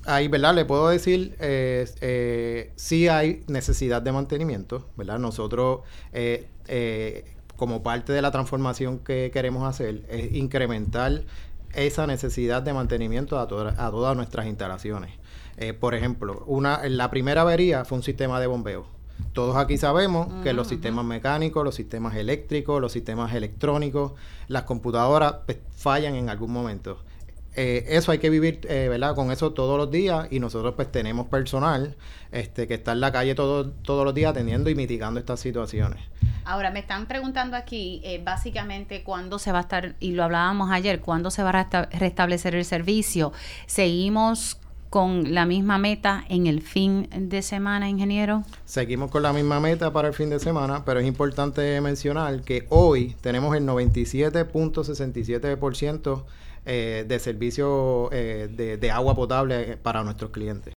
ahí, ¿verdad? Le puedo decir, sí hay necesidad de mantenimiento, ¿verdad? Nosotros, como parte de la transformación que queremos hacer, es incrementar esa necesidad de mantenimiento a todas nuestras instalaciones. Por ejemplo, la primera avería fue un sistema de bombeo. Todos aquí sabemos que los sistemas mecánicos, los sistemas eléctricos, los sistemas electrónicos, las computadoras pues, fallan en algún momento. Eso hay que vivir, ¿verdad? Con eso todos los días, y nosotros pues tenemos personal que está en la calle todos los días atendiendo y mitigando estas situaciones. Ahora, me están preguntando aquí básicamente cuándo se va a estar, y lo hablábamos ayer, cuándo se va a restablecer el servicio. ¿Seguimos con la misma meta en el fin de semana, ingeniero? Seguimos con la misma meta para el fin de semana, pero es importante mencionar que hoy tenemos el 97.67% de servicio de agua potable para nuestros clientes.